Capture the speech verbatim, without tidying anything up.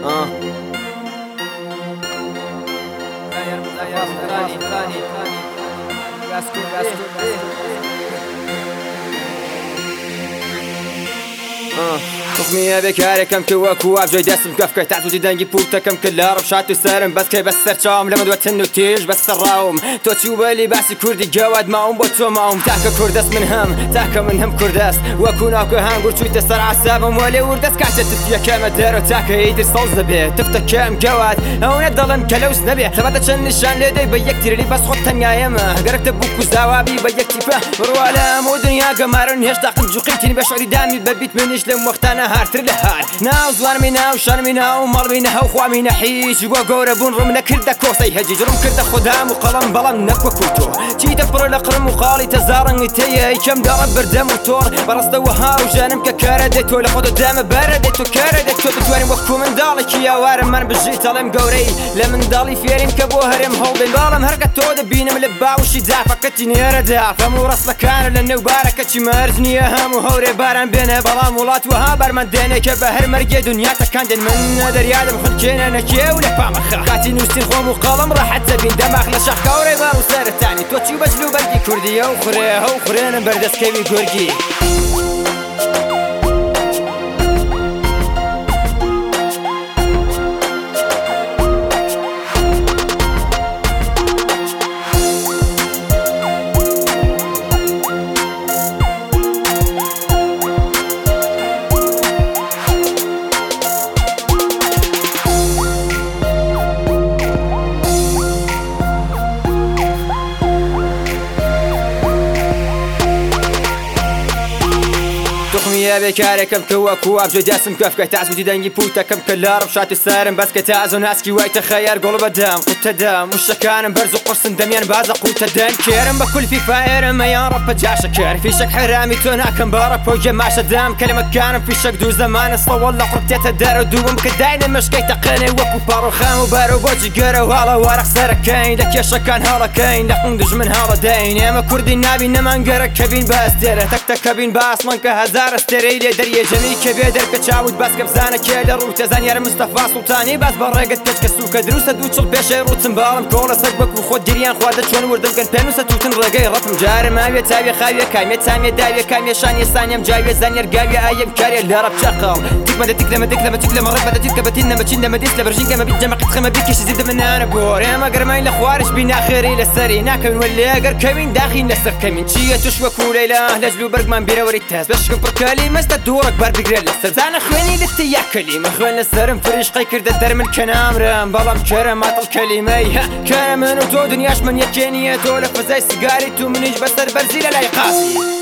اه تخمية بكاري كم كوا كوا بجاي داسم كفكة تعتو ديدانجي بوتا كم كلا ربشات وسارم بس كي بس سرشام لما دوات انو تيج بس الراوم توتشو بالي باسي كردي جواد معهم بوتو معهم تاكا كردس من هم تاكا من هم كردس وكونا كو هانقول شوي تسر عسابهم ولي وردس كعتة تفيا كاما دارو تاكا يدر صوز نبي تفتك كام جواد او ندلن كلوس نبي ثبتت شن الشان لدي بيك تيري بس خد تنيا يما قرقت بوكو زوابي بيك تفا مروالا مو دنيا قمارن هيش داقم جوقيتيني بشعري دامي ببيت منيش لم وقتانا هارتر لهار ناو زوار مينا وشان مينا ومال مينا وخوا مينا حيش وقورا بون رمنا كردا كوسي هجيج رم كردا خدام وقلم بلم نكوى كوتو تي دبر لقرم وقالي تزارن تي كم دارب بردم وطور برست وها وجانم ككارا ديتو لخدو دام بارديتو كارا ديتو بتواري وكو من دالي كيا وارم من بجيت لم قوري لمن دالي فيرين كبو هرم هو بين بالم هرقتو دبينم لبا وشي دافا كتيني ردا فمو رسل كان لنو باركتي مارزني هم وهوري بارن بين بلام ولات وها برمن ديني كبهر مرقي دنيا تكاندن من دريادم خلكينا نكي ولا فامخا قاتي نوستين خوم وقلم راحت تبين دماغ لشاخ كوري بارو سار التاني توتشي بجلو بلدي كردية وخريه وخرين بردس كيبي كورجي تخمية بكاري كم كوا كوا بجاي داسم كفكة تعزو ديدانجي بوتا كم كلا ربشات السارم بس كتعزو ناسكي واي تخير قلب دام قوت دام والشكان برزو قرص دميان بازا قوت دام كيرم بكل في فاير ما يا رب جاش كير في شك حرامي تونا كم بارك وجه ما شدام كلمة كان في شك دو زمان صول لقرتيت الدار ودوم كداين مش كي تقني وكو بارو خام وبارو بوجي قرو هلا ورق سركين دك يا شكان هلا كاين دك ندج من هلا دين يا ما كردي نابي نما نقرك كبين باس ديره تك تك كبين باس من كهزار استري لي دريه جميل كبيدر كتشاود باس كبزانه كيل روت زانير مصطفى سلطاني باس برقت تشكسو كدروس دوتشل بيشي روت مبارم كولا سقبك وخد ديريان خواد شلون وردم كان بينوس توتن رقي رقم جار ما بيتابي خاويه كايمه تامي داويه كايمه شاني سانيم جايه زانير قاويه ايام كاري اللي رب شقل تك ما تك لما تك لما تك لما رب بدت كبتين ما تشين ما ديس لبرجين كما بيجمع قد خما بيكش زيد من انا بور يا ما قرمين الاخوارش بين اخري للسري ناكل ولا قر كمين داخل لسر كمين شيه تشوك وليله لجلو برقمان بيرا وريتاس باش كفر كلمه دورك بار بقرا لسر زان خويني لتيا كلمه خوين لسرم فريش قيكر ددر من كنام رام بلام كرم عطل كلمه كرم من تو دنياش من يجيني دولك فزي سيجاري تو منيج بسر برزيله لا يقاسي